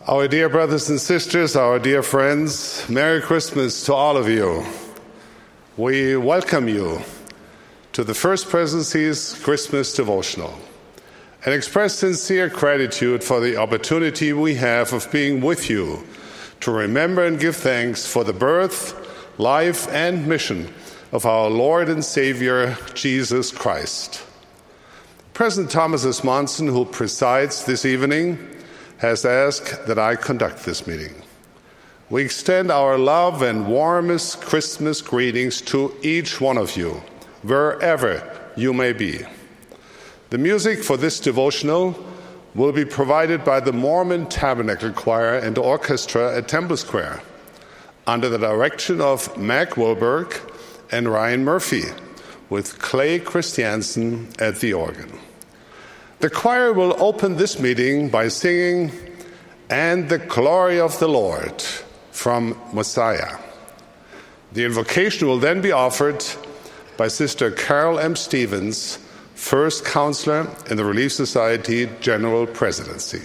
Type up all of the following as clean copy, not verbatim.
Our dear brothers and sisters, our dear friends, Merry Christmas to all of you. We welcome you to the First Presidency's Christmas devotional and express sincere gratitude for the opportunity we have of being with you to remember and give thanks for the birth, life, and mission of our Lord and Savior, Jesus Christ. President Thomas S. Monson, who presides this evening, has asked that I conduct this meeting. We extend our love and warmest Christmas greetings to each one of you, wherever you may be. The music for this devotional will be provided by the Mormon Tabernacle Choir and Orchestra at Temple Square, under the direction of Mac Wilberg and Ryan Murphy, with Clay Christiansen at the organ. The choir will open this meeting by singing "And the Glory of the Lord" from Messiah. The invocation will then be offered by Sister Carol M. Stevens, First Counselor in the Relief Society General Presidency.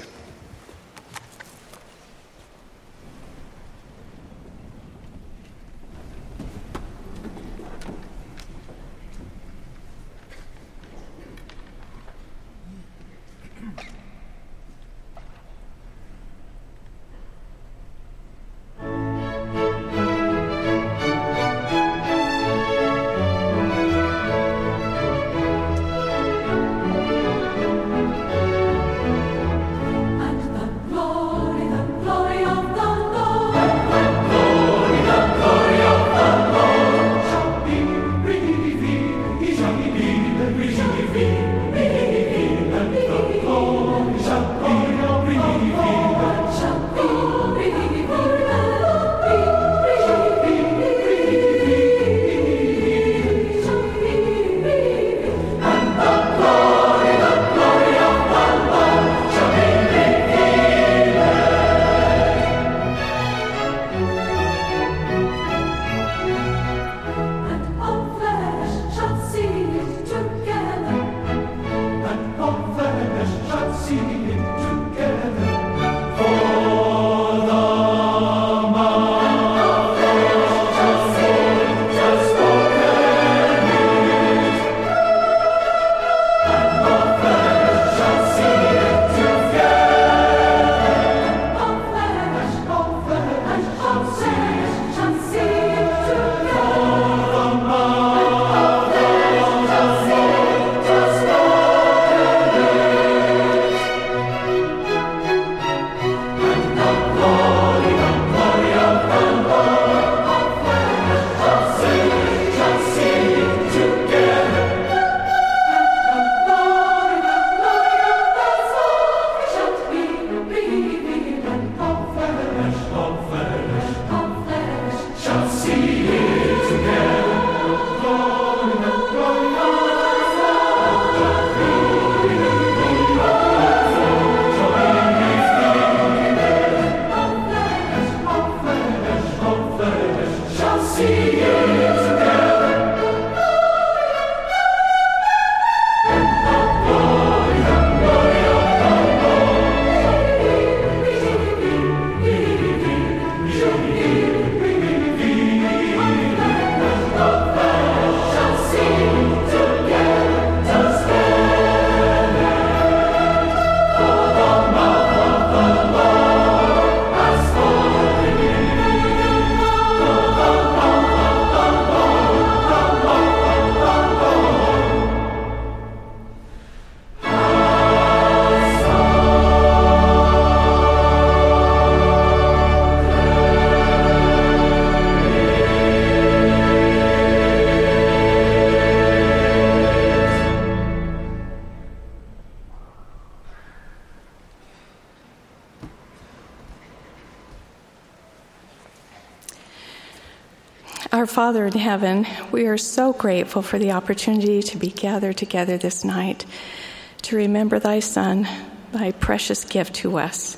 Our Father in heaven, we are so grateful for the opportunity to be gathered together this night to remember thy Son, thy precious gift to us.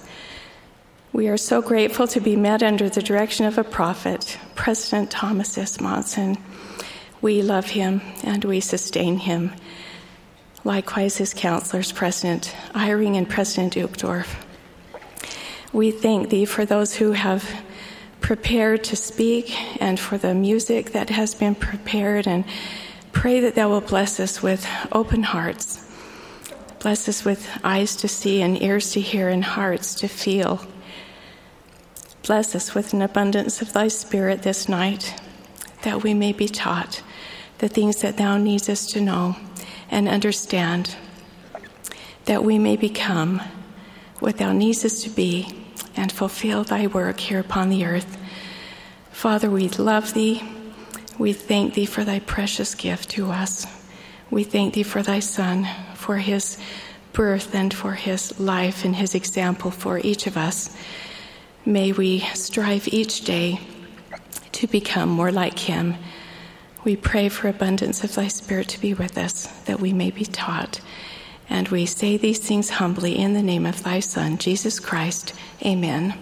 We are so grateful to be met under the direction of a prophet, President Thomas S. Monson. We love him and we sustain him. Likewise, his counselors, President Eyring and President Uchtdorf. We thank thee for those who have prepared to speak and for the music that has been prepared, and pray that thou will bless us with open hearts. Bless us with eyes to see and ears to hear and hearts to feel. Bless us with an abundance of thy Spirit this night, that we may be taught the things that thou needest us to know and understand, that we may become what thou needest us to be and fulfill thy work here upon the earth. Father, we love thee. We thank thee for thy precious gift to us. We thank thee for thy Son, for his birth and for his life and his example for each of us. May we strive each day to become more like him. We pray for abundance of thy Spirit to be with us, that we may be taught. And we say these things humbly in the name of thy Son, Jesus Christ. Amen.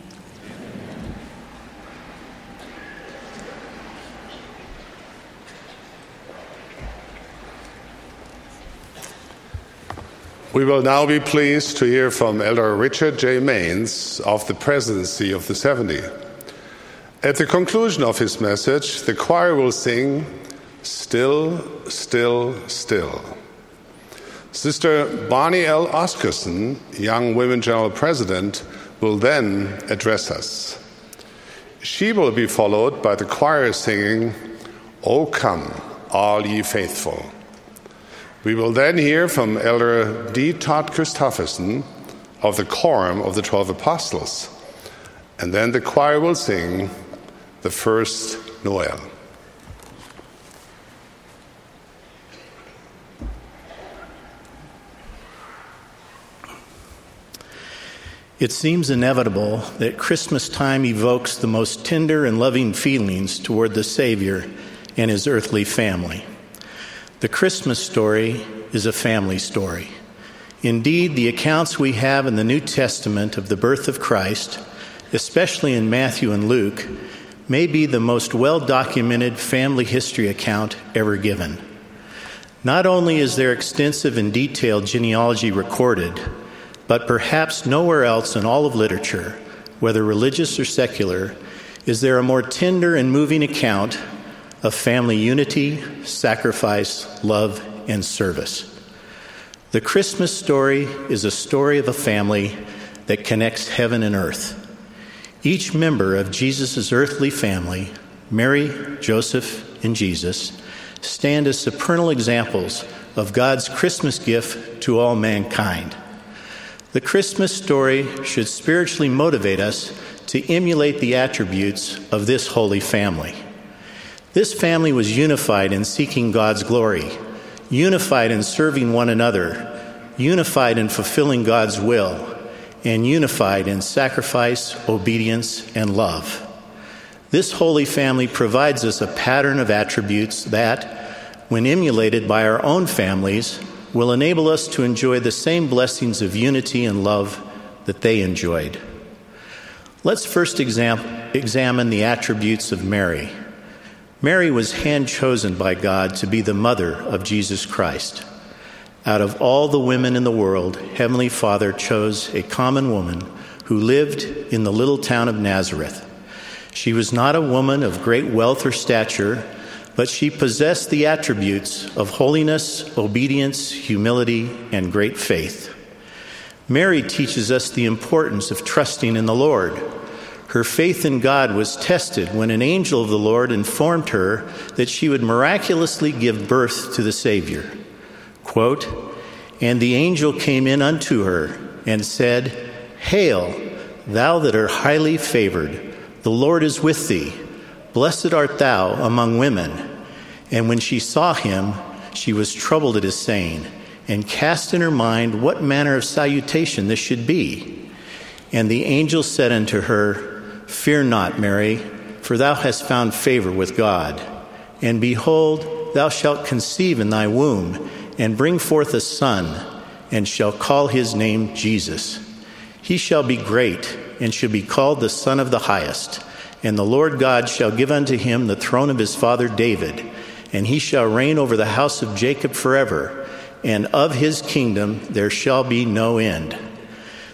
We will now be pleased to hear from Elder Richard J. Maines of the Presidency of the 70. At the conclusion of his message, the choir will sing, "Still, Still, Still." Sister Barney L. Oscarson, Young Women General President, will then address us. She will be followed by the choir singing, "O Come, All Ye Faithful." We will then hear from Elder D. Todd Christofferson of the Quorum of the 12 Apostles, and then the choir will sing the first Noel. It seems inevitable that Christmas time evokes the most tender and loving feelings toward the Savior and his earthly family. The Christmas story is a family story. Indeed, the accounts we have in the New Testament of the birth of Christ, especially in Matthew and Luke, may be the most well-documented family history account ever given. Not only is there extensive and detailed genealogy recorded, but perhaps nowhere else in all of literature, whether religious or secular, is there a more tender and moving account of family unity, sacrifice, love, and service. The Christmas story is a story of a family that connects heaven and earth. Each member of Jesus' earthly family, Mary, Joseph, and Jesus, stand as supernal examples of God's Christmas gift to all mankind. The Christmas story should spiritually motivate us to emulate the attributes of this holy family. This family was unified in seeking God's glory, unified in serving one another, unified in fulfilling God's will, and unified in sacrifice, obedience, and love. This holy family provides us a pattern of attributes that, when emulated by our own families, will enable us to enjoy the same blessings of unity and love that they enjoyed. Let's first examine the attributes of Mary. Mary was hand-chosen by God to be the mother of Jesus Christ. Out of all the women in the world, Heavenly Father chose a common woman who lived in the little town of Nazareth. She was not a woman of great wealth or stature, but she possessed the attributes of holiness, obedience, humility, and great faith. Mary teaches us the importance of trusting in the Lord. Her faith in God was tested when an angel of the Lord informed her that she would miraculously give birth to the Savior. Quote, "And the angel came in unto her and said, Hail, thou that art highly favored, the Lord is with thee. Blessed art thou among women. And when she saw him, she was troubled at his saying, and cast in her mind what manner of salutation this should be. And the angel said unto her, Fear not, Mary, for thou hast found favor with God. And behold, thou shalt conceive in thy womb, and bring forth a son, and shall call his name Jesus. He shall be great, and shall be called the Son of the Highest. And the Lord God shall give unto him the throne of his father David, and he shall reign over the house of Jacob forever, and of his kingdom there shall be no end.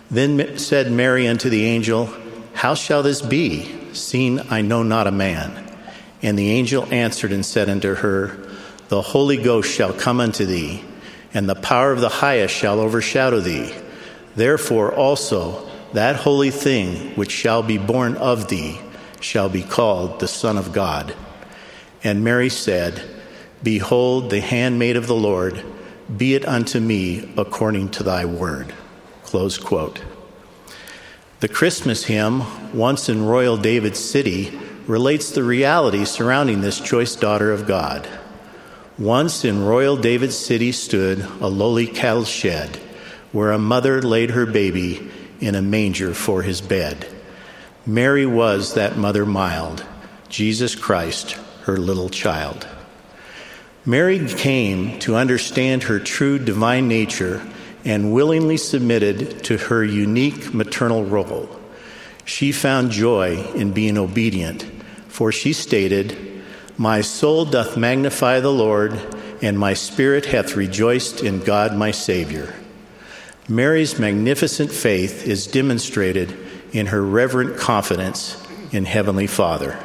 Then said Mary unto the angel, How shall this be, seeing I know not a man? And the angel answered and said unto her, The Holy Ghost shall come unto thee, and the power of the highest shall overshadow thee. Therefore also that holy thing which shall be born of thee shall be called the Son of God. And Mary said, Behold, the handmaid of the Lord, be it unto me according to thy word. Close quote. The Christmas hymn, Once in Royal David's City, relates the reality surrounding this choice daughter of God. Once in royal David's city stood a lowly cattle shed, where a mother laid her baby in a manger for his bed. Mary was that mother mild, Jesus Christ, her little child. Mary came to understand her true divine nature and willingly submitted to her unique maternal role. She found joy in being obedient, for she stated, My soul doth magnify the Lord, and my spirit hath rejoiced in God my Savior. Mary's magnificent faith is demonstrated in her reverent confidence in Heavenly Father.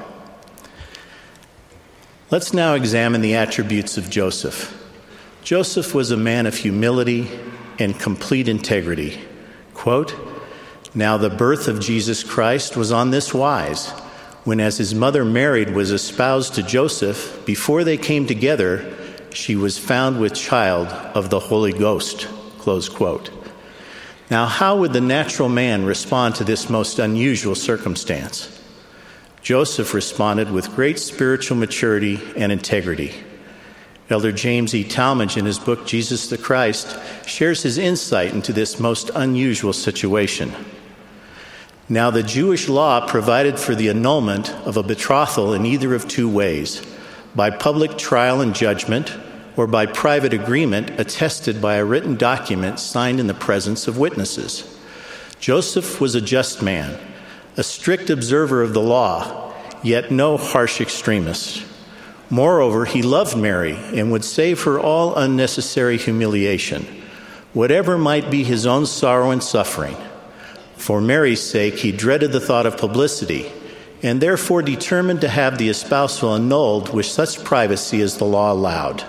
Let's now examine the attributes of Joseph. Joseph was a man of humility and complete integrity. Quote, Now the birth of Jesus Christ was on this wise, when as his mother Mary was espoused to Joseph, before they came together, she was found with child of the Holy Ghost. Close quote. Now, how would the natural man respond to this most unusual circumstance? Joseph responded with great spiritual maturity and integrity. Elder James E. Talmage, in his book, Jesus the Christ, shares his insight into this most unusual situation. Now, the Jewish law provided for the annulment of a betrothal in either of two ways, by public trial and judgment, or by private agreement attested by a written document signed in the presence of witnesses. Joseph was a just man, a strict observer of the law, yet no harsh extremist. Moreover, he loved Mary and would save her all unnecessary humiliation, whatever might be his own sorrow and suffering. For Mary's sake, he dreaded the thought of publicity, and therefore determined to have the espousal annulled with such privacy as the law allowed.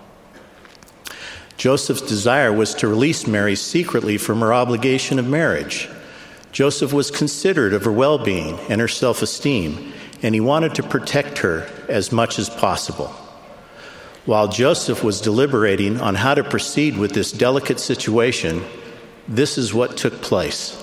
Joseph's desire was to release Mary secretly from her obligation of marriage. Joseph was considerate of her well-being and her self-esteem, and he wanted to protect her as much as possible. While Joseph was deliberating on how to proceed with this delicate situation, this is what took place.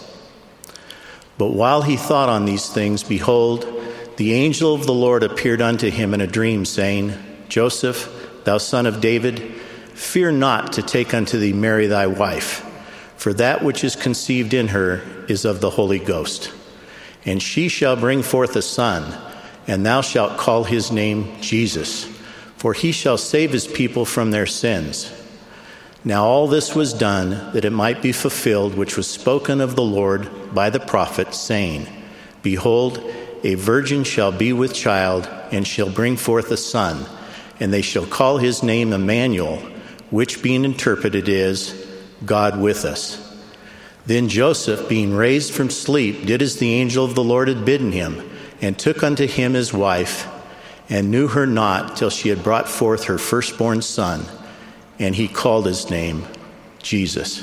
But while he thought on these things, behold, the angel of the Lord appeared unto him in a dream, saying, Joseph, thou son of David, fear not to take unto thee Mary thy wife, for that which is conceived in her is of the Holy Ghost. And she shall bring forth a son, and thou shalt call his name Jesus, for he shall save his people from their sins. Now all this was done that it might be fulfilled which was spoken of the Lord by the prophet, saying, Behold, a virgin shall be with child, and shall bring forth a son, and they shall call his name Emmanuel, which being interpreted is, God with us. Then Joseph, being raised from sleep, did as the angel of the Lord had bidden him, and took unto him his wife, and knew her not till she had brought forth her firstborn son, and he called his name Jesus.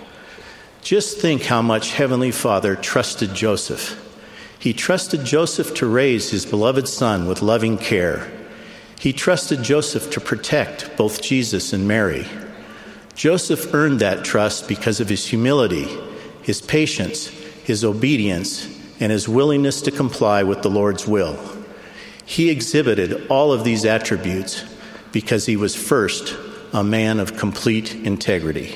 Just think how much Heavenly Father trusted Joseph. He trusted Joseph to raise his beloved son with loving care. He trusted Joseph to protect both Jesus and Mary. Joseph earned that trust because of his humility, his patience, his obedience, and his willingness to comply with the Lord's will. He exhibited all of these attributes because he was first a man of complete integrity.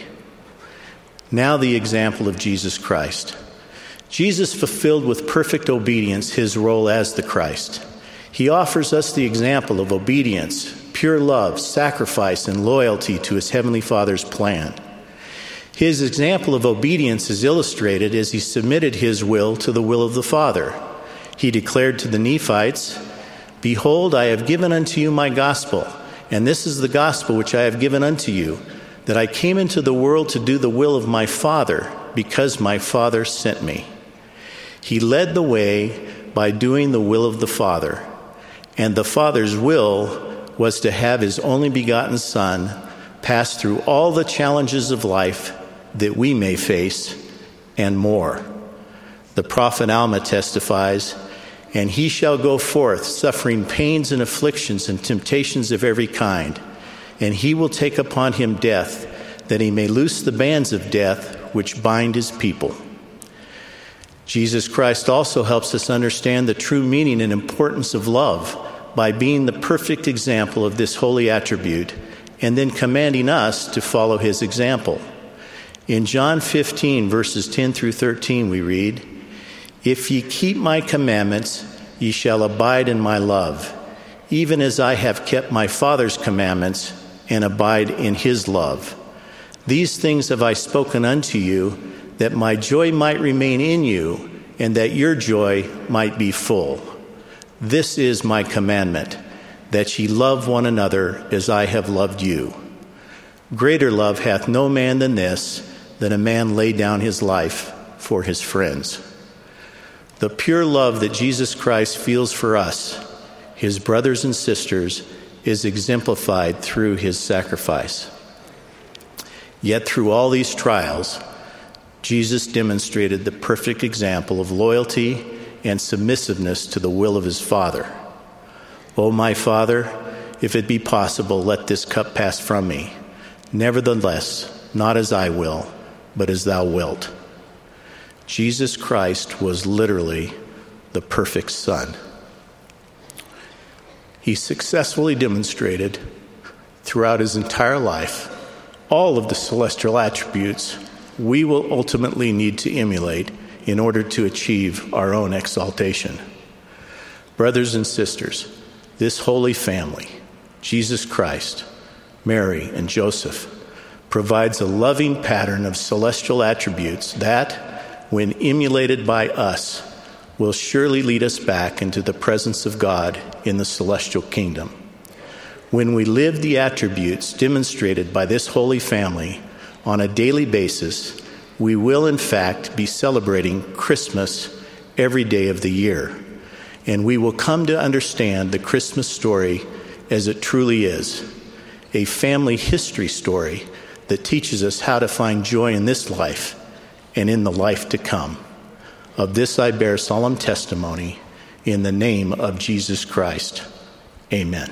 Now the example of Jesus Christ. Jesus fulfilled with perfect obedience his role as the Christ. He offers us the example of obedience, pure love, sacrifice, and loyalty to his Heavenly Father's plan. His example of obedience is illustrated as he submitted his will to the will of the Father. He declared to the Nephites, Behold, I have given unto you my gospel, and this is the gospel which I have given unto you, that I came into the world to do the will of my Father, because my Father sent me. He led the way by doing the will of the Father, and the Father's will was to have his only begotten Son pass through all the challenges of life that we may face and more. The prophet Alma testifies, "And he shall go forth, suffering pains and afflictions and temptations of every kind. And he will take upon him death, that he may loose the bands of death which bind his people." Jesus Christ also helps us understand the true meaning and importance of love by being the perfect example of this holy attribute and then commanding us to follow his example. In John 15, verses 10 through 13, we read, "If ye keep my commandments, ye shall abide in my love, even as I have kept my Father's commandments and abide in his love. These things have I spoken unto you, that my joy might remain in you, and that your joy might be full. This is my commandment, that ye love one another as I have loved you. Greater love hath no man than this, that a man lay down his life for his friends." The pure love that Jesus Christ feels for us, his brothers and sisters, is exemplified through his sacrifice. Yet through all these trials, Jesus demonstrated the perfect example of loyalty and submissiveness to the will of his Father. "O my Father, if it be possible, let this cup pass from me. Nevertheless, not as I will, but as thou wilt." Jesus Christ was literally the perfect Son. He successfully demonstrated throughout his entire life all of the celestial attributes we will ultimately need to emulate in order to achieve our own exaltation. Brothers and sisters, this holy family, Jesus Christ, Mary, and Joseph, provides a loving pattern of celestial attributes that, when emulated by us, will surely lead us back into the presence of God in the celestial kingdom. When we live the attributes demonstrated by this holy family on a daily basis, we will in fact be celebrating Christmas every day of the year, and we will come to understand the Christmas story as it truly is, a family history story that teaches us how to find joy in this life and in the life to come. Of this I bear solemn testimony in the name of Jesus Christ. Amen.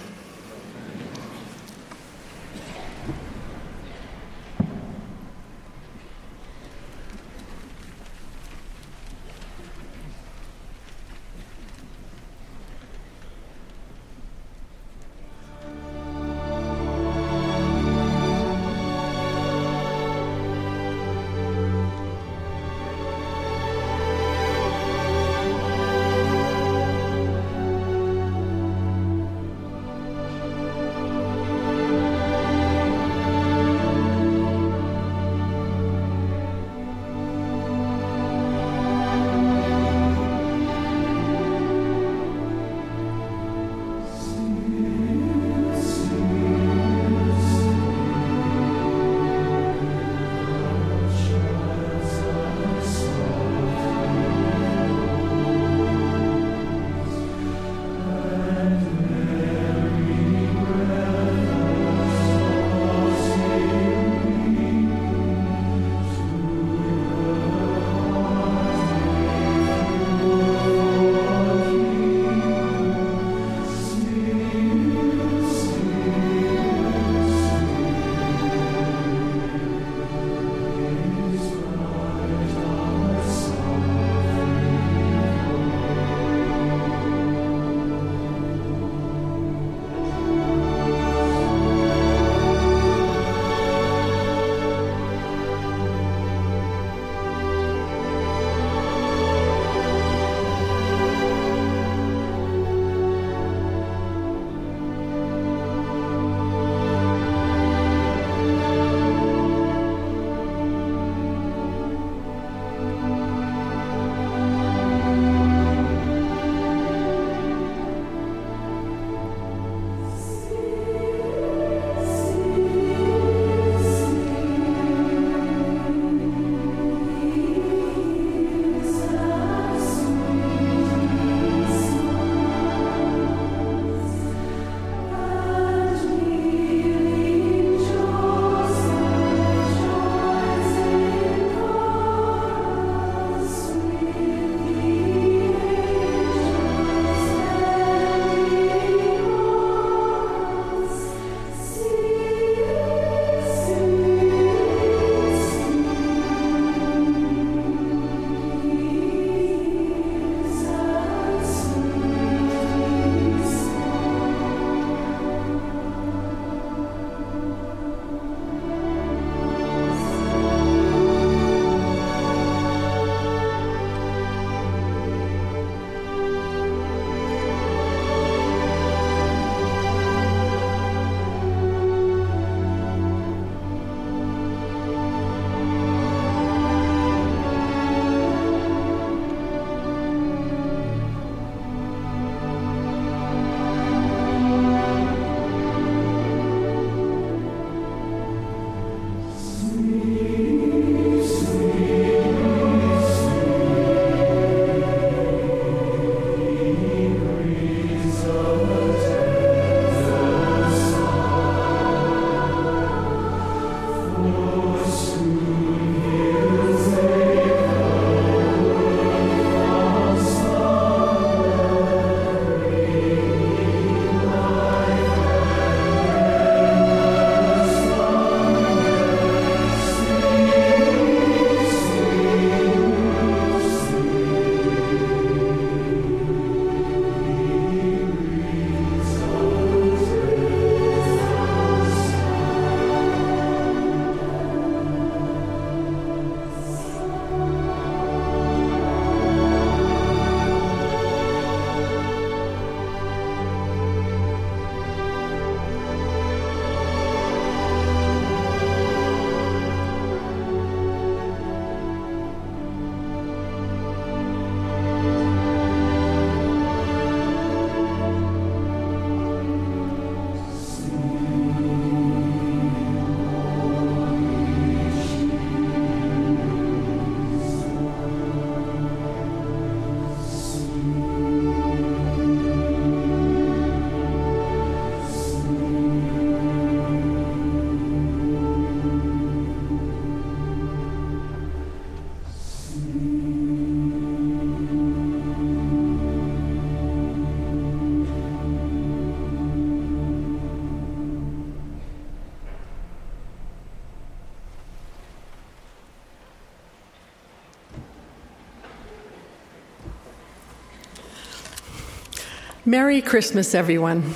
Merry Christmas, everyone.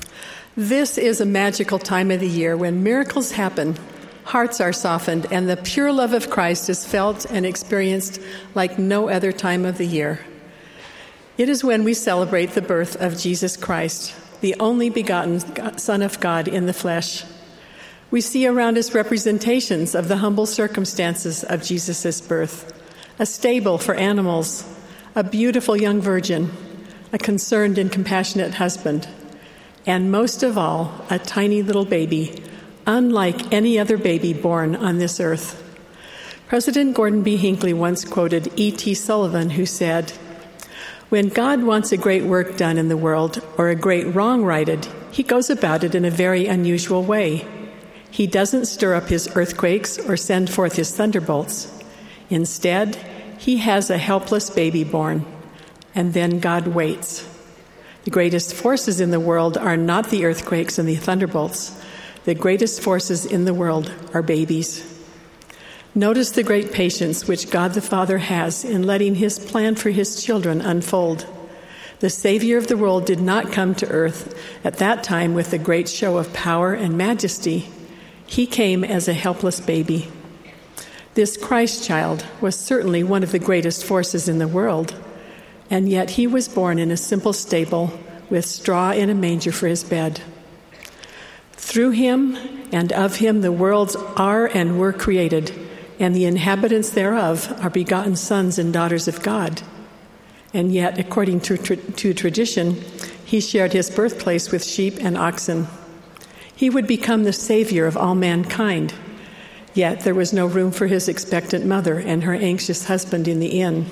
This is a magical time of the year when miracles happen, hearts are softened, and the pure love of Christ is felt and experienced like no other time of the year. It is when we celebrate the birth of Jesus Christ, the only begotten Son of God in the flesh. We see around us representations of the humble circumstances of Jesus' birth: a stable for animals, a beautiful young virgin, a concerned and compassionate husband, and most of all, a tiny little baby, unlike any other baby born on this earth. President Gordon B. Hinckley once quoted E.T. Sullivan, who said, "When God wants a great work done in the world or a great wrong righted, he goes about it in a very unusual way. He doesn't stir up his earthquakes or send forth his thunderbolts. Instead, he has a helpless baby born, and then God waits. The greatest forces in the world are not the earthquakes and the thunderbolts. The greatest forces in the world are babies." Notice the great patience which God the Father has in letting his plan for his children unfold. The Savior of the world did not come to earth at that time with a great show of power and majesty. He came as a helpless baby. This Christ child was certainly one of the greatest forces in the world, and yet he was born in a simple stable with straw in a manger for his bed. Through him and of him the worlds are and were created, and the inhabitants thereof are begotten sons and daughters of God. And yet, according to tradition, he shared his birthplace with sheep and oxen. He would become the Savior of all mankind, yet there was no room for his expectant mother and her anxious husband in the inn.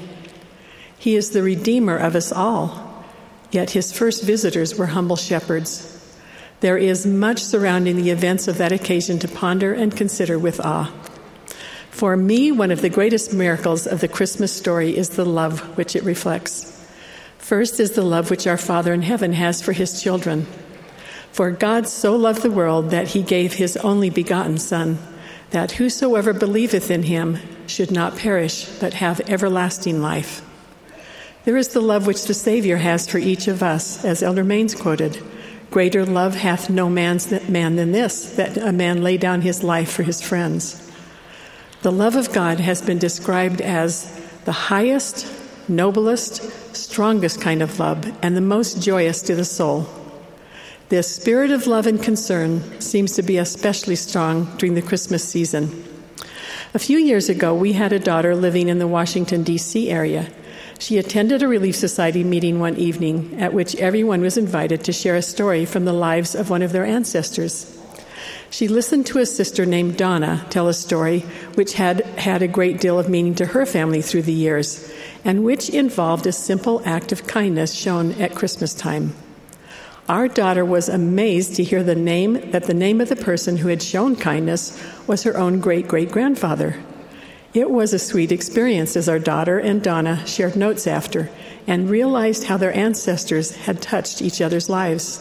He is the Redeemer of us all, yet his first visitors were humble shepherds. There is much surrounding the events of that occasion to ponder and consider with awe. For me, one of the greatest miracles of the Christmas story is the love which it reflects. First is the love which our Father in heaven has for his children. For God so loved the world that he gave his only begotten Son, that whosoever believeth in him should not perish, but have everlasting life. There is the love which the Savior has for each of us, as Elder Maines quoted. "Greater love hath no man than this, that a man lay down his life for his friends." The love of God has been described as the highest, noblest, strongest kind of love, and the most joyous to the soul. This spirit of love and concern seems to be especially strong during the Christmas season. A few years ago, we had a daughter living in the Washington, D.C. area. She attended a Relief Society meeting one evening at which everyone was invited to share a story from the lives of one of their ancestors. She listened to a sister named Donna tell a story which had had a great deal of meaning to her family through the years, and which involved a simple act of kindness shown at Christmas time. Our daughter was amazed to hear the name of the person who had shown kindness was her own great-great-grandfather. It was a sweet experience as our daughter and Donna shared notes after and realized how their ancestors had touched each other's lives.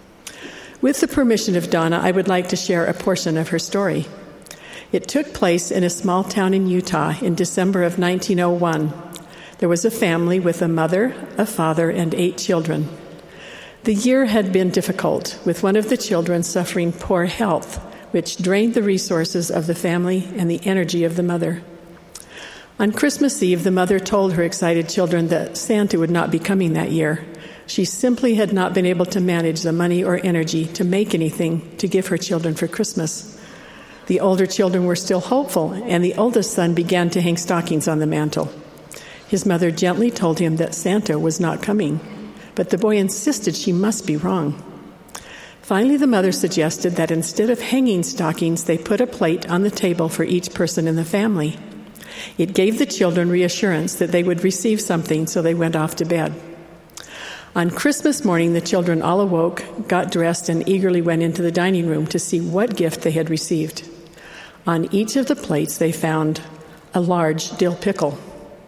With the permission of Donna, I would like to share a portion of her story. It took place in a small town in Utah in December of 1901. There was a family with a mother, a father, and 8 children. The year had been difficult, with one of the children suffering poor health, which drained the resources of the family and the energy of the mother. On Christmas Eve, the mother told her excited children that Santa would not be coming that year. She simply had not been able to manage the money or energy to make anything to give her children for Christmas. The older children were still hopeful, and the oldest son began to hang stockings on the mantel. His mother gently told him that Santa was not coming, but the boy insisted she must be wrong. Finally, the mother suggested that instead of hanging stockings, they put a plate on the table for each person in the family. It gave the children reassurance that they would receive something, so they went off to bed. On Christmas morning, the children all awoke, got dressed, and eagerly went into the dining room to see what gift they had received. On each of the plates, they found a large dill pickle.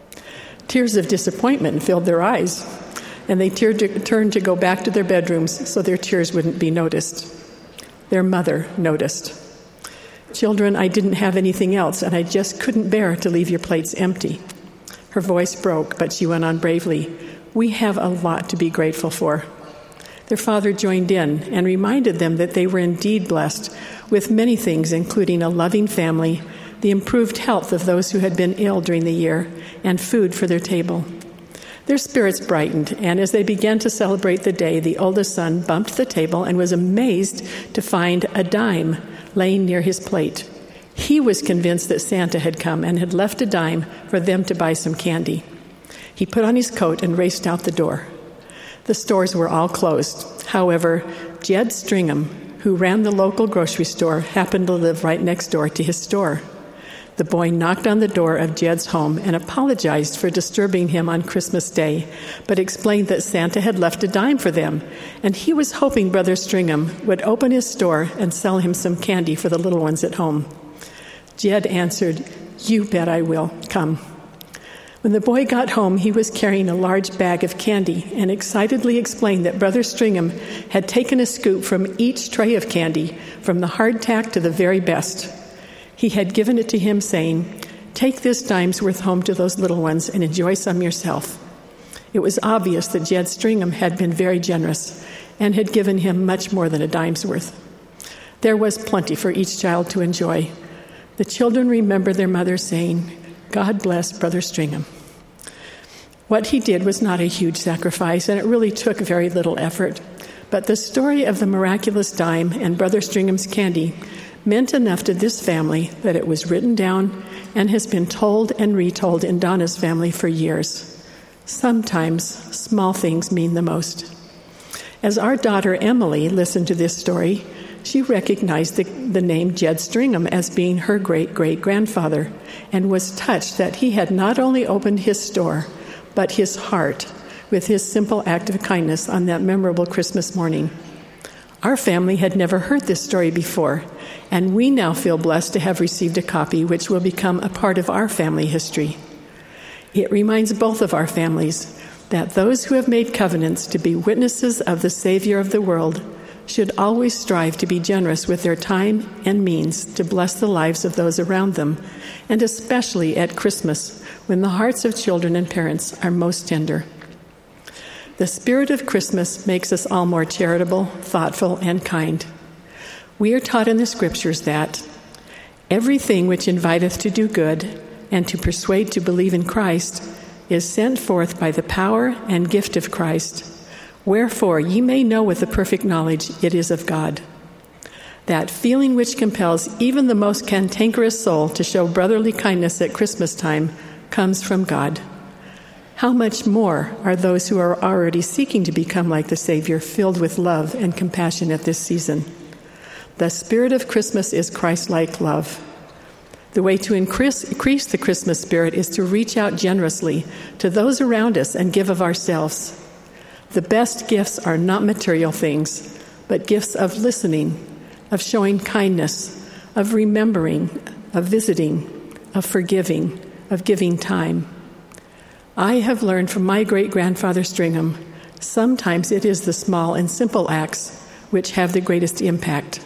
Tears of disappointment filled their eyes, and they turned to go back to their bedrooms so their tears wouldn't be noticed. Their mother noticed. "Children, I didn't have anything else, and I just couldn't bear to leave your plates empty." Her voice broke, but she went on bravely. "We have a lot to be grateful for." their father joined in and reminded them that they were indeed blessed with many things, including a loving family, the improved health of those who had been ill during the year, and food for their table. Their spirits brightened, and as they began to celebrate the day, the oldest son bumped the table and was amazed to find a dime laying near his plate. He was convinced that Santa had come and had left a dime for them to buy some candy. He put on his coat and raced out the door. The stores were all closed. However, Jed Stringham, who ran the local grocery store, happened to live right next door to his store. The boy knocked on the door of Jed's home and apologized for disturbing him on Christmas Day, but explained that Santa had left a dime for them, and he was hoping Brother Stringham would open his store and sell him some candy for the little ones at home. Jed answered, "You bet I will. Come." When the boy got home, he was carrying a large bag of candy and excitedly explained that Brother Stringham had taken a scoop from each tray of candy, from the hardtack to the very best. He had given it to him, saying, "Take this dime's worth home to those little ones and enjoy some yourself." It was obvious that Jed Stringham had been very generous and had given him much more than a dime's worth. There was plenty for each child to enjoy. The children remembered their mother saying, "God bless Brother Stringham." What he did was not a huge sacrifice, and it really took very little effort. But the story of the miraculous dime and Brother Stringham's candy meant enough to this family that it was written down and has been told and retold in Donna's family for years. Sometimes small things mean the most. As our daughter Emily listened to this story, she recognized the name Jed Stringham as being her great-great-grandfather and was touched that he had not only opened his store, but his heart with his simple act of kindness on that memorable Christmas morning. Our family had never heard this story before, and we now feel blessed to have received a copy which will become a part of our family history. It reminds both of our families that those who have made covenants to be witnesses of the Savior of the world should always strive to be generous with their time and means to bless the lives of those around them, and especially at Christmas, when the hearts of children and parents are most tender. The spirit of Christmas makes us all more charitable, thoughtful, and kind. We are taught in the Scriptures that everything which inviteth to do good and to persuade to believe in Christ is sent forth by the power and gift of Christ. Wherefore ye may know with a perfect knowledge it is of God. That feeling which compels even the most cantankerous soul to show brotherly kindness at Christmas time comes from God. How much more are those who are already seeking to become like the Savior, filled with love and compassion at this season? The spirit of Christmas is Christ-like love. The way to increase the Christmas spirit is to reach out generously to those around us and give of ourselves. The best gifts are not material things, but gifts of listening, of showing kindness, of remembering, of visiting, of forgiving, of giving time. I have learned from my great-grandfather Stringham, sometimes it is the small and simple acts which have the greatest impact.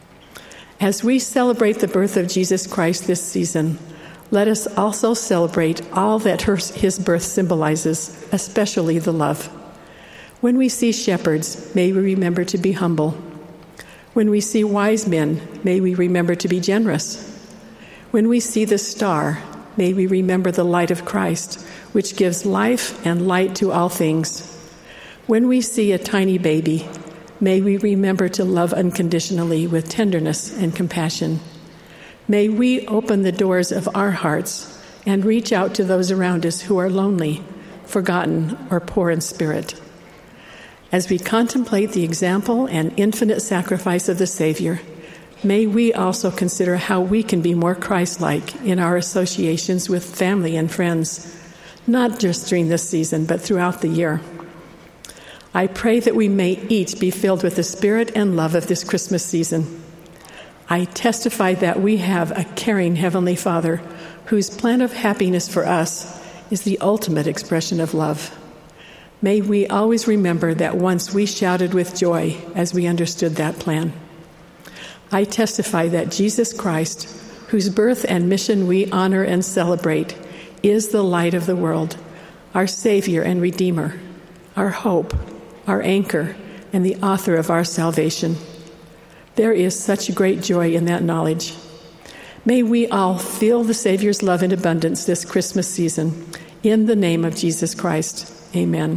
As we celebrate the birth of Jesus Christ this season, let us also celebrate all that his birth symbolizes, especially the love. When we see shepherds, may we remember to be humble. When we see wise men, may we remember to be generous. When we see the star, may we remember the light of Christ, which gives life and light to all things. When we see a tiny baby, may we remember to love unconditionally with tenderness and compassion. May we open the doors of our hearts and reach out to those around us who are lonely, forgotten, or poor in spirit. As we contemplate the example and infinite sacrifice of the Savior, may we also consider how we can be more Christ-like in our associations with family and friends, not just during this season, but throughout the year. I pray that we may each be filled with the spirit and love of this Christmas season. I testify that we have a caring Heavenly Father whose plan of happiness for us is the ultimate expression of love. May we always remember that once we shouted with joy as we understood that plan. I testify that Jesus Christ, whose birth and mission we honor and celebrate, is the light of the world, our Savior and Redeemer, our hope, our anchor, and the author of our salvation. There is such great joy in that knowledge. May we all feel the Savior's love in abundance this Christmas season. In the name of Jesus Christ, amen.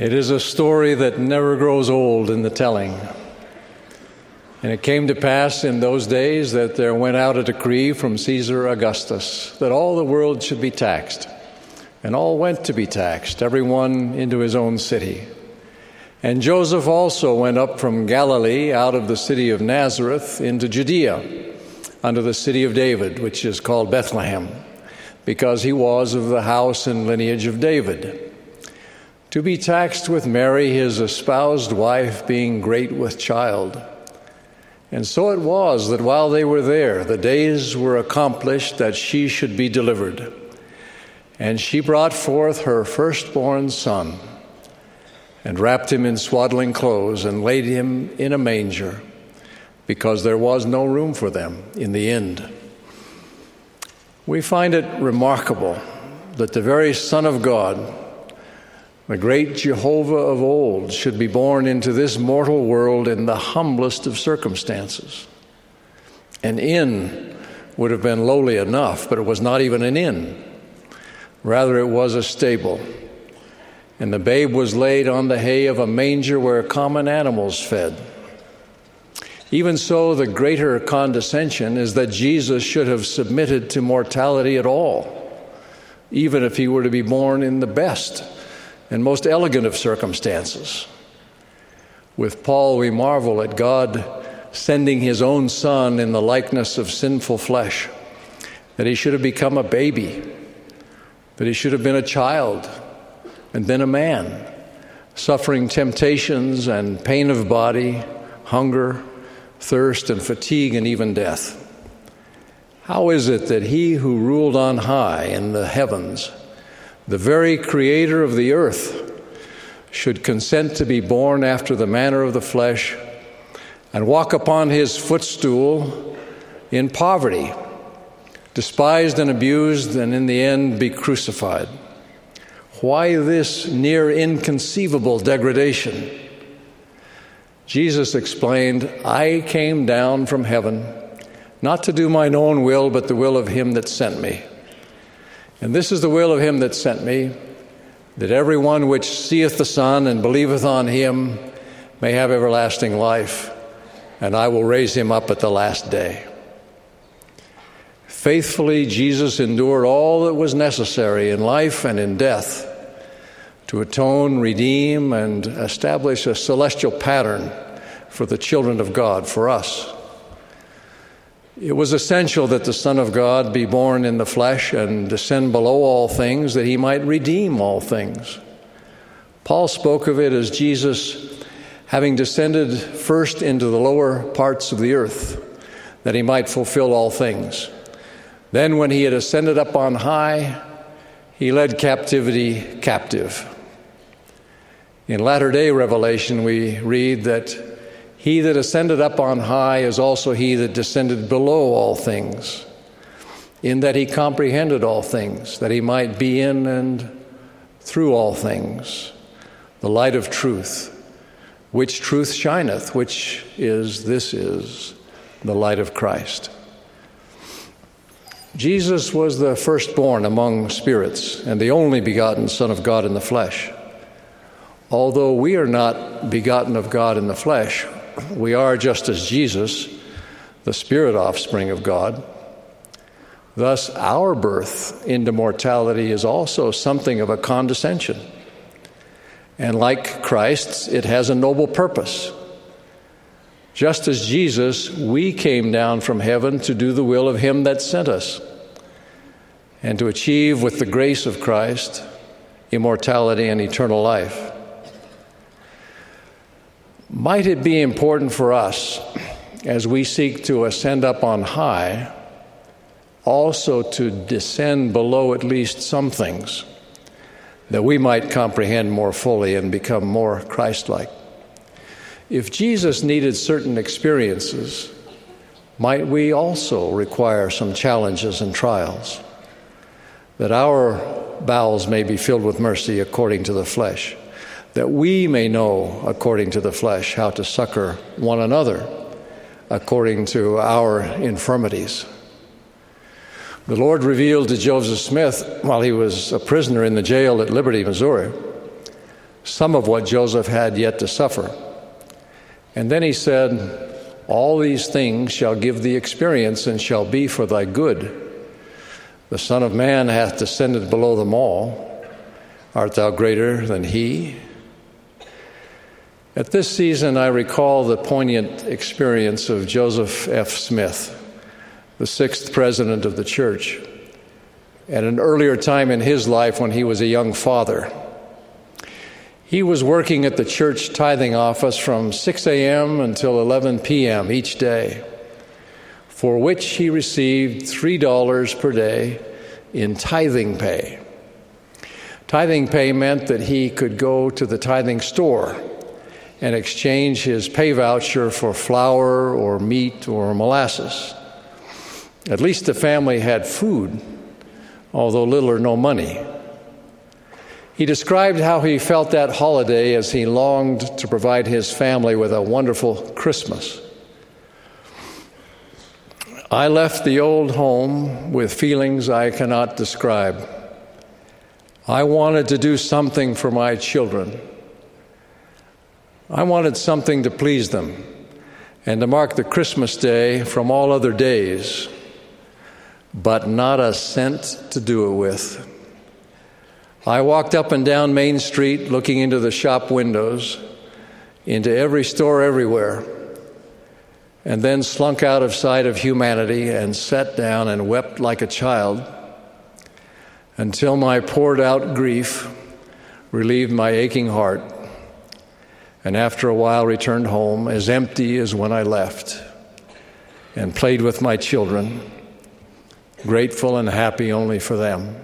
It is a story that never grows old in the telling. And it came to pass in those days that there went out a decree from Caesar Augustus that all the world should be taxed. And all went to be taxed, everyone into his own city. And Joseph also went up from Galilee out of the city of Nazareth into Judea, unto the city of David, which is called Bethlehem, because he was of the house and lineage of David, to be taxed with Mary, his espoused wife, being great with child. And so it was that while they were there, the days were accomplished that she should be delivered. And she brought forth her firstborn son, and wrapped him in swaddling clothes, and laid him in a manger, because there was no room for them in the inn. We find it remarkable that the very Son of God, the great Jehovah of old, should be born into this mortal world in the humblest of circumstances. An inn would have been lowly enough, but it was not even an inn. Rather, it was a stable. And the babe was laid on the hay of a manger where common animals fed. Even so, the greater condescension is that Jesus should have submitted to mortality at all, even if he were to be born in the best and most elegant of circumstances. With Paul, we marvel at God sending his own Son in the likeness of sinful flesh, that he should have become a baby, that he should have been a child and been a man, suffering temptations and pain of body, hunger, thirst, and fatigue, and even death. How is it that he who ruled on high in the heavens, the very creator of the earth, should consent to be born after the manner of the flesh and walk upon his footstool in poverty, despised and abused, and in the end be crucified? Why this near inconceivable degradation? Jesus explained, I came down from heaven, not to do mine own will, but the will of him that sent me. And this is the will of him that sent me, that every one which seeth the Son and believeth on him may have everlasting life, and I will raise him up at the last day. Faithfully, Jesus endured all that was necessary in life and in death to atone, redeem, and establish a celestial pattern for the children of God, for us. It was essential that the Son of God be born in the flesh and descend below all things, that he might redeem all things. Paul spoke of it as Jesus having descended first into the lower parts of the earth, that he might fulfill all things. Then when he had ascended up on high, he led captivity captive. In latter-day revelation, we read that he that ascended up on high is also he that descended below all things, in that he comprehended all things, that he might be in and through all things, the light of truth, which truth shineth, this is the light of Christ. Jesus was the firstborn among spirits and the only begotten Son of God in the flesh. Although we are not begotten of God in the flesh, we are, just as Jesus, the spirit offspring of God. Thus, our birth into mortality is also something of a condescension. And like Christ's, it has a noble purpose. Just as Jesus, we came down from heaven to do the will of him that sent us, and to achieve with the grace of Christ immortality and eternal life. Might it be important for us, as we seek to ascend up on high, also to descend below at least some things, that we might comprehend more fully and become more Christ-like? If Jesus needed certain experiences, might we also require some challenges and trials, that our bowels may be filled with mercy according to the flesh, that we may know according to the flesh how to succor one another according to our infirmities? The Lord revealed to Joseph Smith while he was a prisoner in the jail at Liberty, Missouri, some of what Joseph had yet to suffer. And then he said, all these things shall give thee experience and shall be for thy good. The Son of Man hath descended below them all. Art thou greater than he? At this season, I recall the poignant experience of Joseph F. Smith, the sixth president of the church, at an earlier time in his life when he was a young father. He was working at the church tithing office from 6 a.m. until 11 p.m. each day, for which he received $3 per day in tithing pay. Tithing pay meant that he could go to the tithing store and exchange his pay voucher for flour or meat or molasses. At least the family had food, although little or no money. He described how he felt that holiday as he longed to provide his family with a wonderful Christmas. I left the old home with feelings I cannot describe. I wanted to do something for my children. I wanted something to please them and to mark the Christmas day from all other days, but not a cent to do it with. I walked up and down Main Street looking into the shop windows, into every store everywhere, and then slunk out of sight of humanity and sat down and wept like a child until my poured-out grief relieved my aching heart, and after a while returned home as empty as when I left and played with my children, grateful and happy only for them.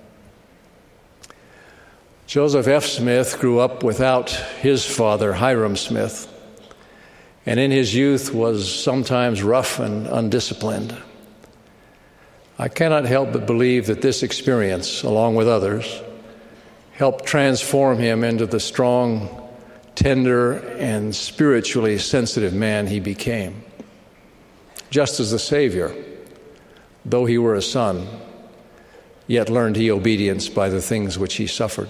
Joseph F. Smith grew up without his father, Hiram Smith, and in his youth was sometimes rough and undisciplined. I cannot help but believe that this experience, along with others, helped transform him into the strong, tender, and spiritually sensitive man he became. Just as the Savior, though he were a son, yet learned he obedience by the things which he suffered.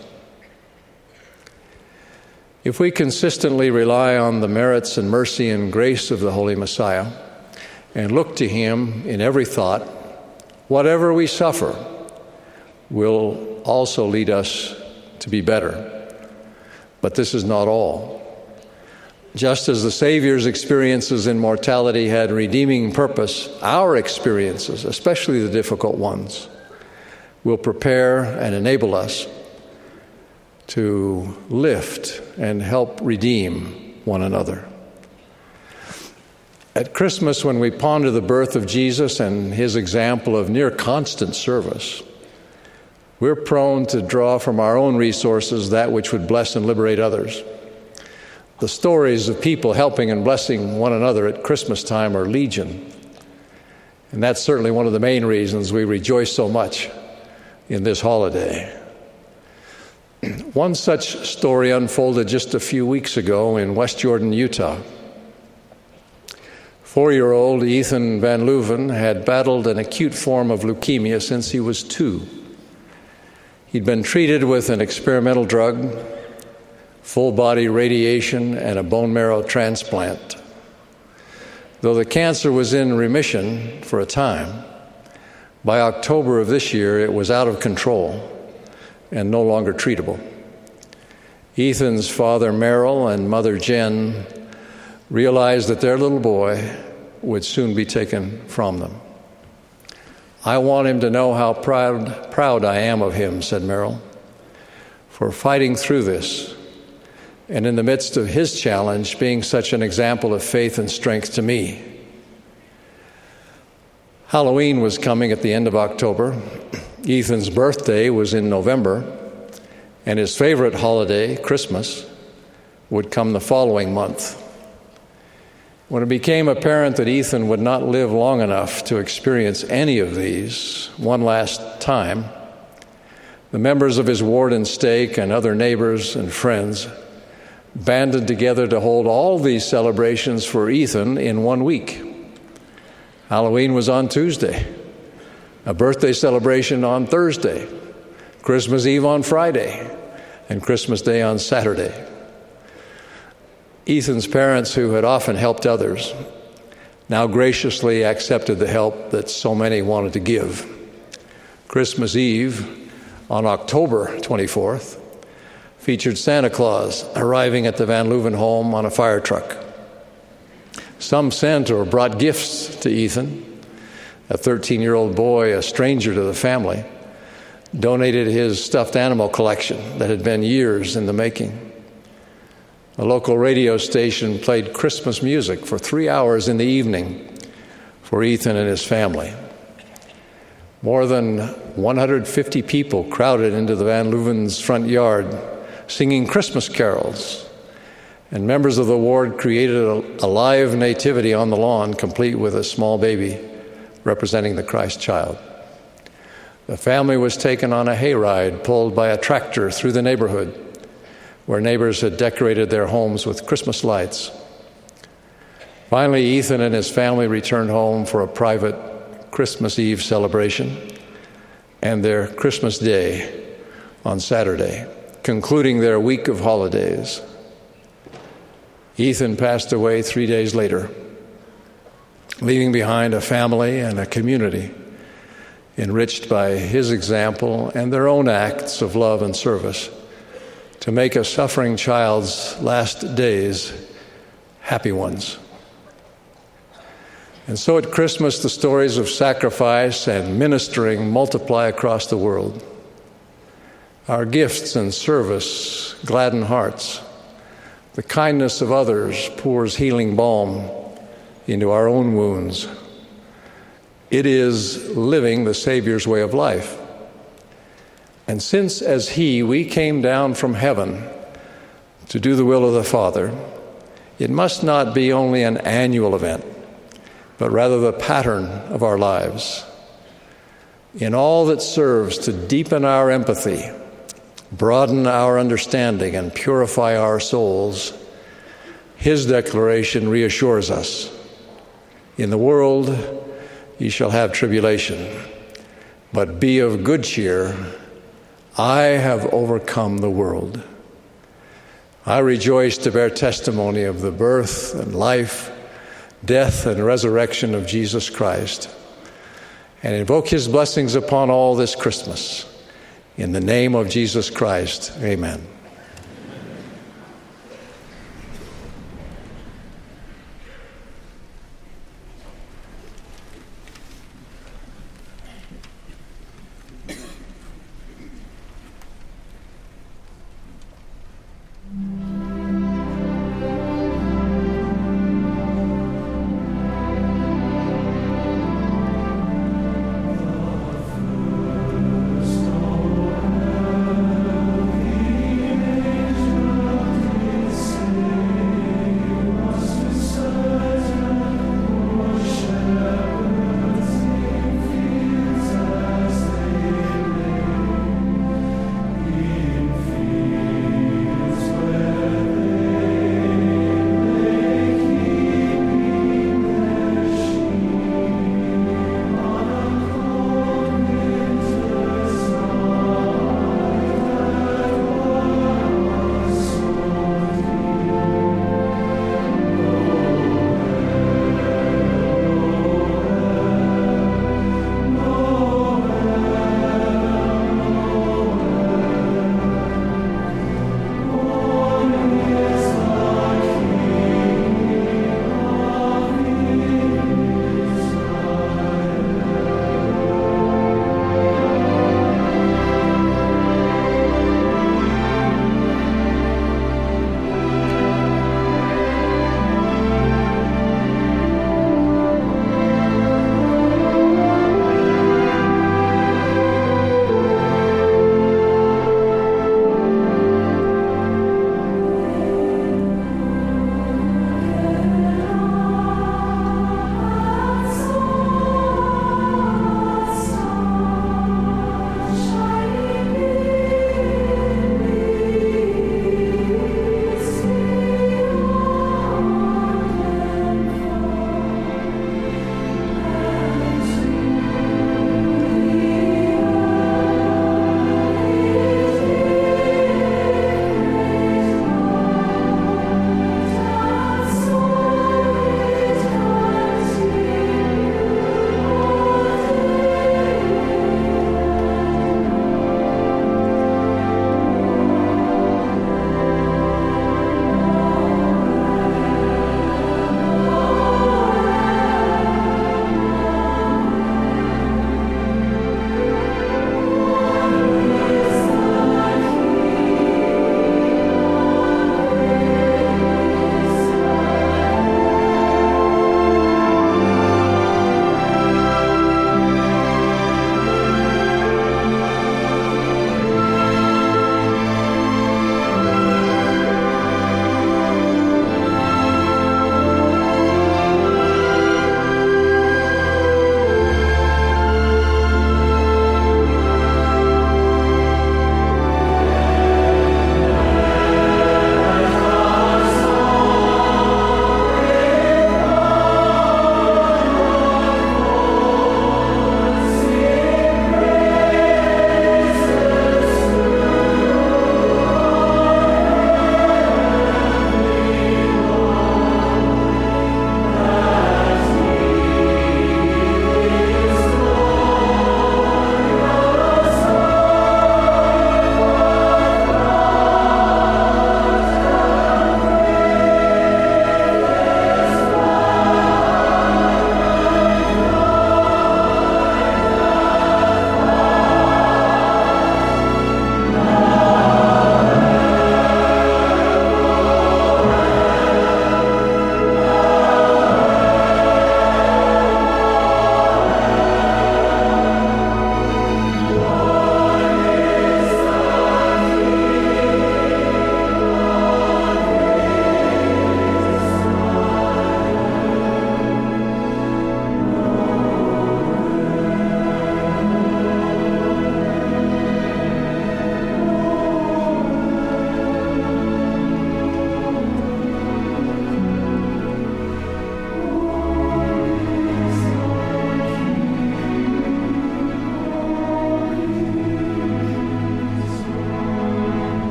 If we consistently rely on the merits and mercy and grace of the Holy Messiah and look to him in every thought, whatever we suffer will also lead us to be better. But this is not all. Just as the Savior's experiences in mortality had redeeming purpose, our experiences, especially the difficult ones, will prepare and enable us to lift and help redeem one another. At Christmas, when we ponder the birth of Jesus and his example of near constant service, we're prone to draw from our own resources that which would bless and liberate others. The stories of people helping and blessing one another at Christmas time are legion. And that's certainly one of the main reasons we rejoice so much in this holiday. One such story unfolded just a few weeks ago in West Jordan, Utah. 4-year-old Ethan Van Leuven had battled an acute form of leukemia since he was 2. He'd been treated with an experimental drug, full-body radiation, and a bone marrow transplant. Though the cancer was in remission for a time, by October of this year it was out of control and no longer treatable. Ethan's father, Merrill, and mother, Jen, realized that their little boy would soon be taken from them. I want him to know how proud I am of him, said Merrill, for fighting through this, and in the midst of his challenge, being such an example of faith and strength to me. Halloween was coming at the end of October. Ethan's birthday was in November, and his favorite holiday, Christmas, would come the following month. When it became apparent that Ethan would not live long enough to experience any of these one last time, the members of his ward and stake and other neighbors and friends banded together to hold all these celebrations for Ethan in 1 week. Halloween was on Tuesday, a birthday celebration on Thursday, Christmas Eve on Friday, and Christmas Day on Saturday. Ethan's parents, who had often helped others, now graciously accepted the help that so many wanted to give. Christmas Eve, on October 24th, featured Santa Claus arriving at the Van Leuven home on a fire truck. Some sent or brought gifts to Ethan. A 13-year-old boy, a stranger to the family, donated his stuffed animal collection that had been years in the making. A local radio station played Christmas music for 3 hours in the evening for Ethan and his family. More than 150 people crowded into the Van Leuven's front yard singing Christmas carols, and members of the ward created a live nativity on the lawn, complete with a small baby representing the Christ child. The family was taken on a hayride pulled by a tractor through the neighborhood, where neighbors had decorated their homes with Christmas lights. Finally, Ethan and his family returned home for a private Christmas Eve celebration and their Christmas Day on Saturday, concluding their week of holidays. Ethan passed away 3 days later, leaving behind a family and a community enriched by his example and their own acts of love and service to make a suffering child's last days happy ones. And so at Christmas, the stories of sacrifice and ministering multiply across the world. Our gifts and service gladden hearts. The kindness of others pours healing balm into our own wounds. It is living the Savior's way of life. And since as He, we came down from heaven to do the will of the Father, it must not be only an annual event, but rather the pattern of our lives. In all that serves to deepen our empathy, broaden our understanding, and purify our souls, His declaration reassures us. In the world ye shall have tribulation, but be of good cheer. I have overcome the world. I rejoice to bear testimony of the birth and life, death and resurrection of Jesus Christ, and invoke His blessings upon all this Christmas. In the name of Jesus Christ, amen.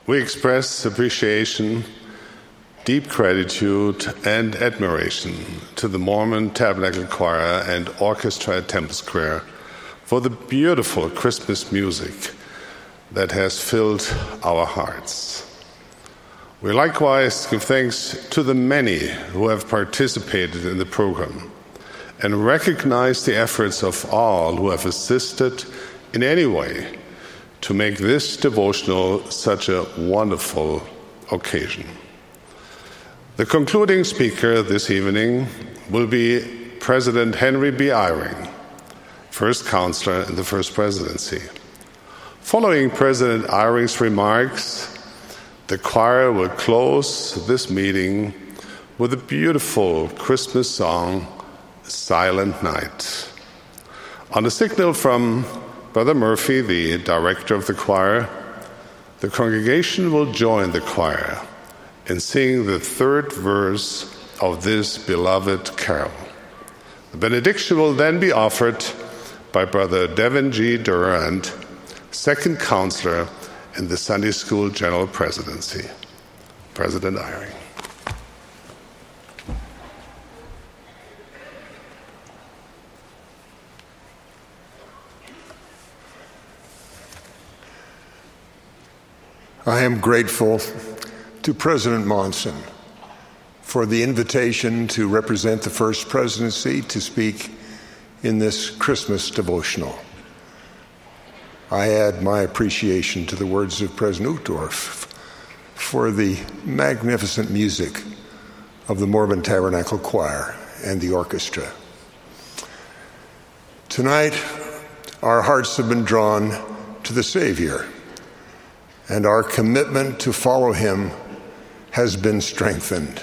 we express appreciation, deep gratitude, and admiration to the Mormon Tabernacle Choir and Orchestra at Temple Square for the beautiful Christmas music that has filled our hearts. We likewise give thanks to the many who have participated in the program and recognize the efforts of all who have assisted in any way to make this devotional such a wonderful occasion. The concluding speaker this evening will be President Henry B. Eyring, First Counselor in the First Presidency. Following President Eyring's remarks, the choir will close this meeting with a beautiful Christmas song, Silent Night. On a signal from Brother Murphy, the director of the choir, the congregation will join the choir in singing the third verse of this beloved carol. The benediction will then be offered by Brother Devin G. Durant, Second Counselor in the Sunday School General Presidency. President Eyring. I am grateful to President Monson for the invitation to represent the First Presidency to speak in this Christmas devotional. I add my appreciation to the words of President Uchtdorf for the magnificent music of the Mormon Tabernacle Choir and the orchestra. Tonight, our hearts have been drawn to the Savior, and our commitment to follow him has been strengthened.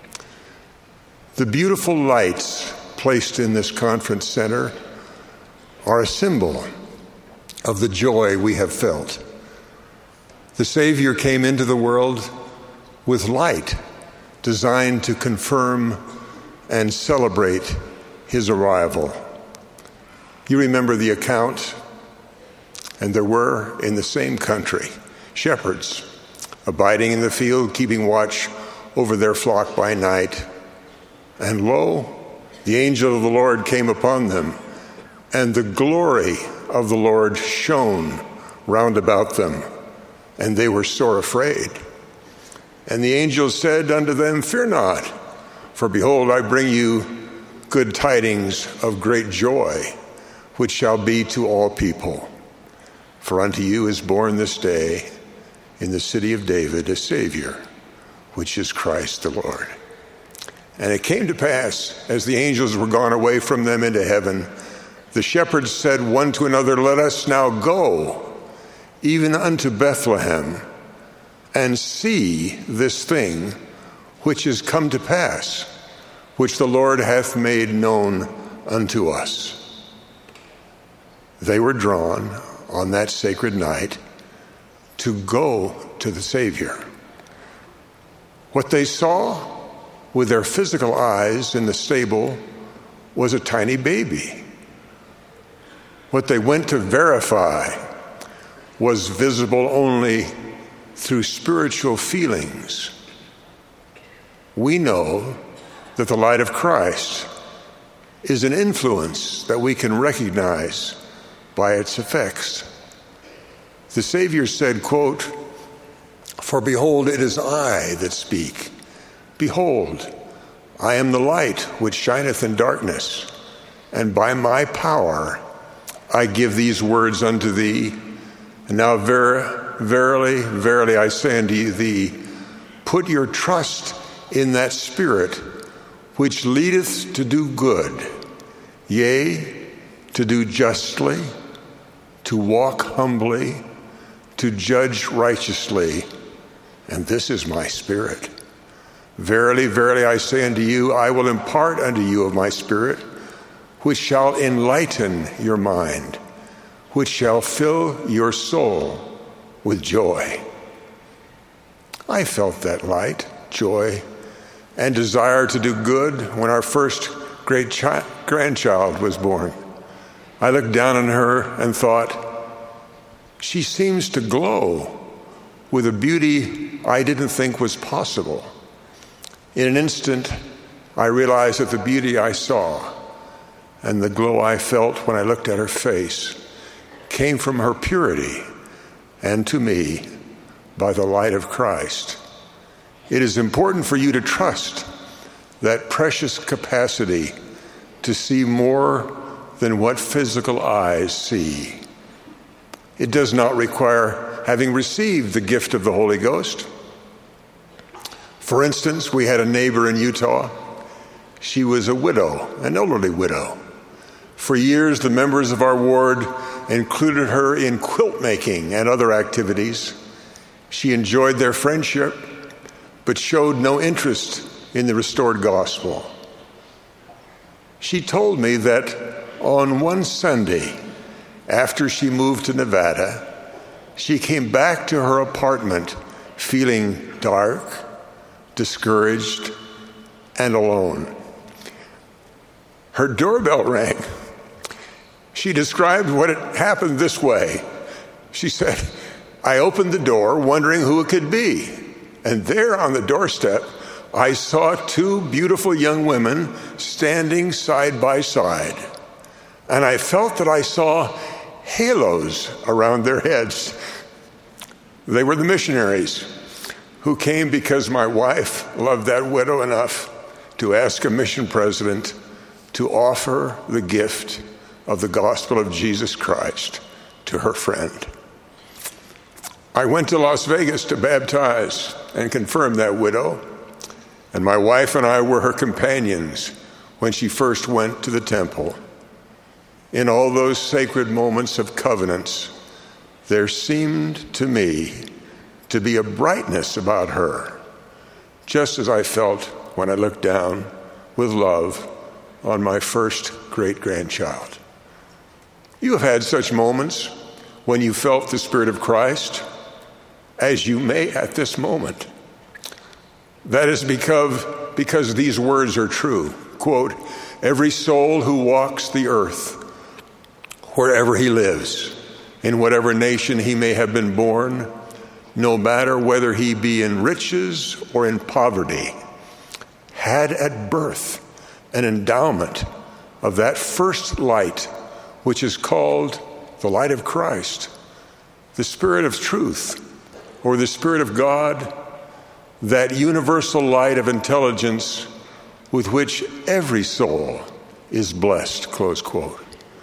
The beautiful lights placed in this conference center are a symbol of the joy we have felt. The Savior came into the world with light designed to confirm and celebrate his arrival. You remember the account, and there were in the same country shepherds abiding in the field, keeping watch over their flock by night. And lo, the angel of the Lord came upon them, and the glory of the Lord shone round about them, and they were sore afraid. And the angel said unto them, Fear not, for behold, I bring you good tidings of great joy, which shall be to all people. For unto you is born this day in the city of David a Savior, which is Christ the Lord. And it came to pass, as the angels were gone away from them into heaven, the shepherds said one to another, Let us now go, even unto Bethlehem, and see this thing which is come to pass, which the Lord hath made known unto us. They were drawn on that sacred night to go to the Savior. What they saw with their physical eyes in the stable was a tiny baby. What they went to verify was visible only through spiritual feelings. We know that the light of Christ is an influence that we can recognize by its effects. The Savior said, quote, For behold, it is I that speak. Behold, I am the light which shineth in darkness, and by my power I give these words unto thee. And now verily, verily, I say unto thee, put your trust in that Spirit which leadeth to do good, yea, to do justly, to walk humbly, to judge righteously, and this is my Spirit. Verily, verily, I say unto you, I will impart unto you of my Spirit, which shall enlighten your mind, which shall fill your soul with joy. I felt that light, joy, and desire to do good when our first great grandchild was born. I looked down on her and thought, she seems to glow with a beauty I didn't think was possible. In an instant, I realized that the beauty I saw and the glow I felt when I looked at her face came from her purity and to me by the light of Christ. It is important for you to trust that precious capacity to see more than what physical eyes see. It does not require having received the gift of the Holy Ghost. For instance, we had a neighbor in Utah. She was a widow, an elderly widow. For years, the members of our ward included her in quilt making and other activities. She enjoyed their friendship, but showed no interest in the restored gospel. She told me that on one Sunday, after she moved to Nevada, she came back to her apartment feeling dark, discouraged, and alone. Her doorbell rang. She described what had happened this way. She said, "I opened the door wondering who it could be. And there on the doorstep, I saw two beautiful young women standing side by side. And I felt that I saw halos around their heads. They were the missionaries who came because my wife loved that widow enough to ask a mission president to offer the gift of the gospel of Jesus Christ to her friend." I went to Las Vegas to baptize and confirm that widow, and my wife and I were her companions when she first went to the temple. In all those sacred moments of covenants, there seemed to me to be a brightness about her, just as I felt when I looked down with love on my first great-grandchild. You have had such moments when you felt the Spirit of Christ, as you may at this moment. That is because these words are true. Quote, "Every soul who walks the earth, wherever he lives, in whatever nation he may have been born, no matter whether he be in riches or in poverty, had at birth an endowment of that first light, which is called the light of Christ, the Spirit of truth, or the Spirit of God, that universal light of intelligence with which every soul is blessed," close quote.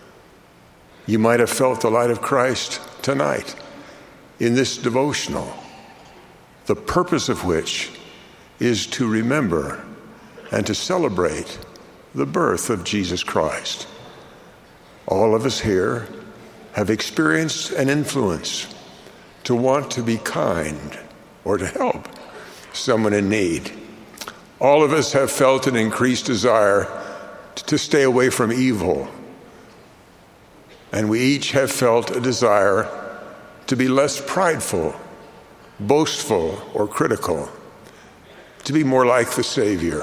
You might have felt the light of Christ tonight in this devotional, the purpose of which is to remember and to celebrate the birth of Jesus Christ. All of us here have experienced an influence to want to be kind or to help someone in need. All of us have felt an increased desire to stay away from evil. And we each have felt a desire to be less prideful, boastful, or critical, to be more like the Savior.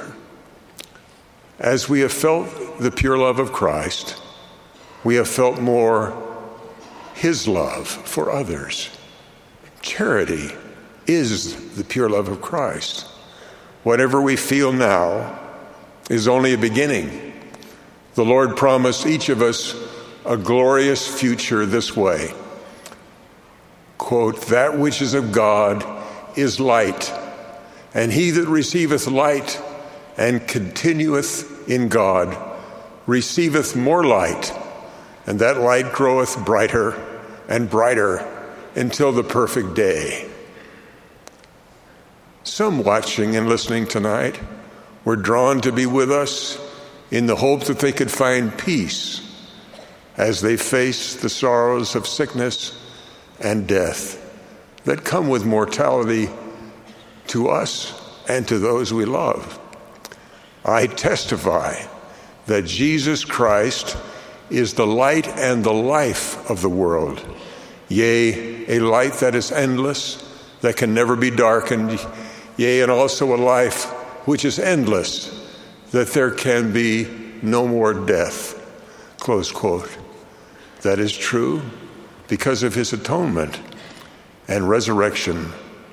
As we have felt the pure love of Christ, we have felt more His love for others. Charity is the pure love of Christ. Whatever we feel now is only a beginning. The Lord promised each of us a glorious future this way. Quote, "That which is of God is light, and he that receiveth light and continueth in God receiveth more light, and that light groweth brighter and brighter until the perfect day." Some watching and listening tonight were drawn to be with us in the hope that they could find peace as they face the sorrows of sickness and death that come with mortality to us and to those we love. I testify that Jesus Christ is the light and the life of the world, yea, a light that is endless, that can never be darkened, yea, and also a life which is endless, that there can be no more death, close quote. That is true because of his atonement and resurrection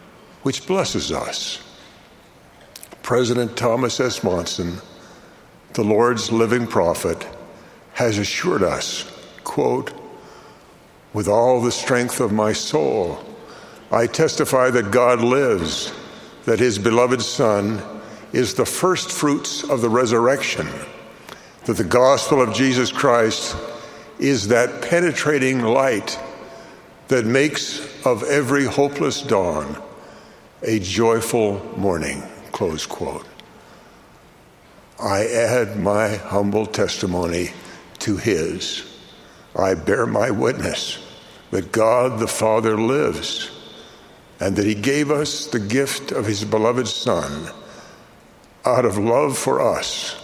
which blesses us. President Thomas S. Monson, the Lord's living prophet, has assured us, quote, "With all the strength of my soul, I testify that God lives, that his beloved Son is the first fruits of the resurrection, that the gospel of Jesus Christ is that penetrating light that makes of every hopeless dawn a joyful morning," close quote. I add my humble testimony to his. I bear my witness that God the Father lives and that he gave us the gift of his beloved Son out of love for us.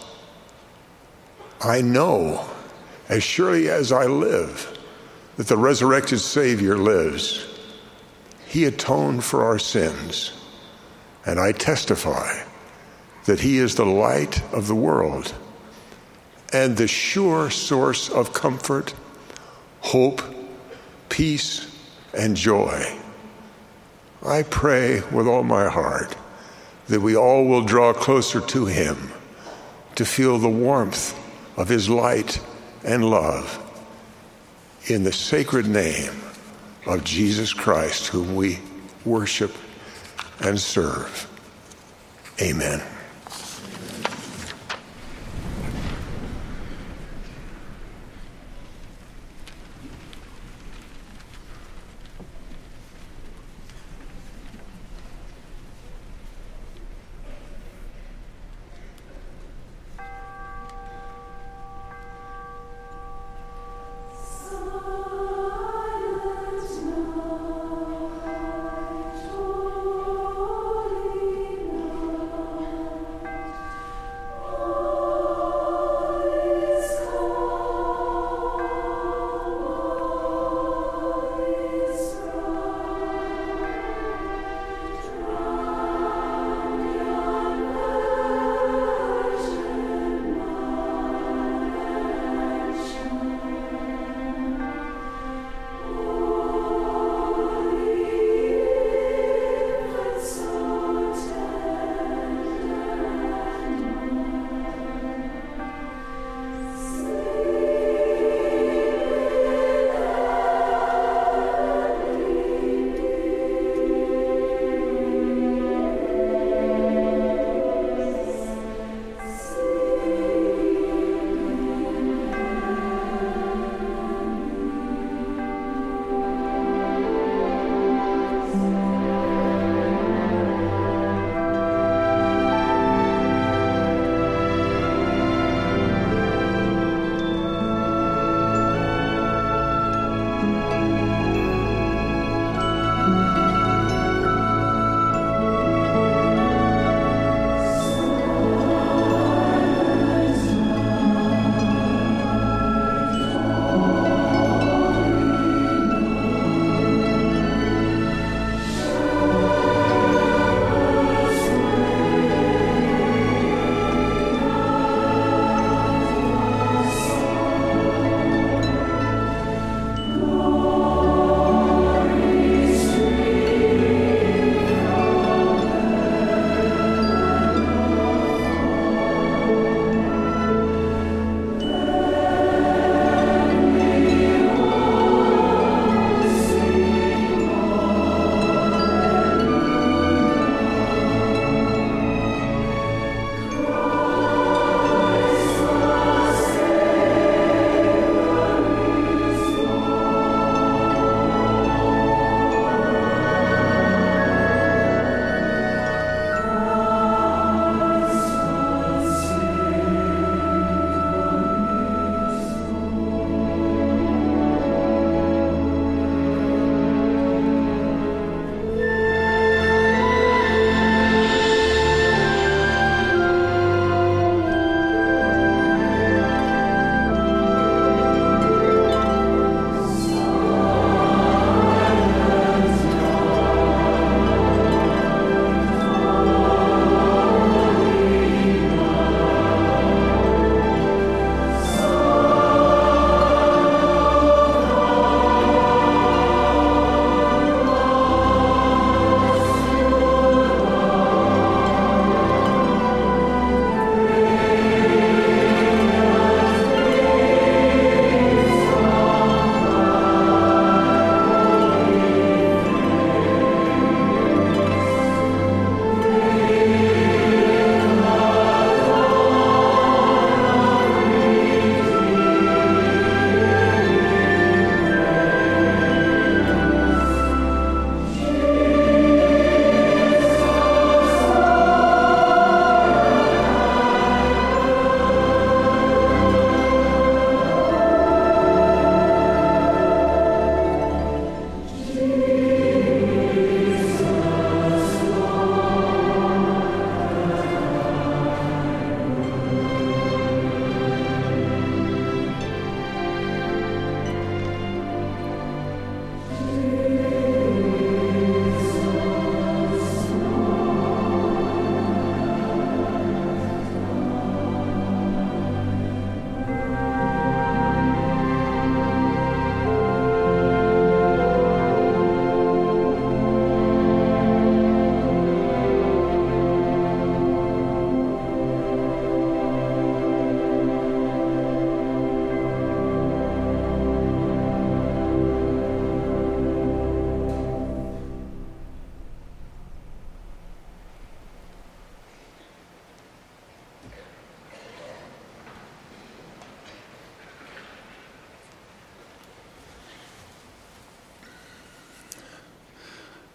I know, as surely as I live, that the resurrected Savior lives. He atoned for our sins, and I testify that he is the light of the world and the sure source of comfort, hope, peace, and joy. I pray with all my heart that we all will draw closer to him to feel the warmth of his light and love. In the sacred name of Jesus Christ, whom we worship and serve. Amen.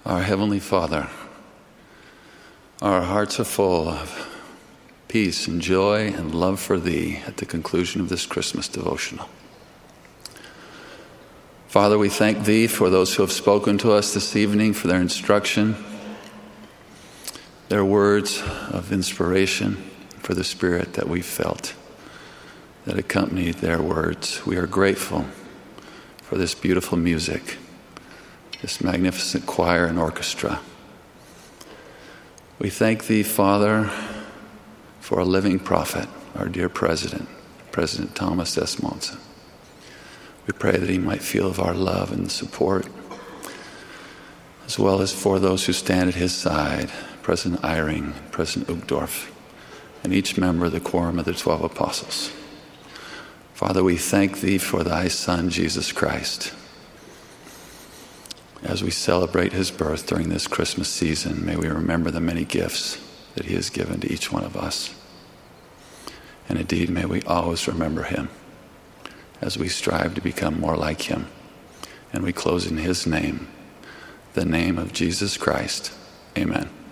Our Heavenly Father, our hearts are full of peace and joy and love for Thee at the conclusion of this Christmas devotional. Father, we thank Thee for those who have spoken to us this evening, for their instruction, their words of inspiration, for the Spirit that we felt that accompanied their words. We are grateful for this beautiful music, this magnificent choir and orchestra. We thank Thee, Father, for a living prophet, our dear President, President Thomas S. Monson. We pray that he might feel of our love and support, as well as for those who stand at his side, President Eyring, President Uchtdorf, and each member of the Quorum of the 12 Apostles. Father, we thank Thee for Thy Son, Jesus Christ. As we celebrate His birth during this Christmas season, may we remember the many gifts that He has given to each one of us. And indeed, may we always remember Him as we strive to become more like Him. And we close in His name, the name of Jesus Christ. Amen.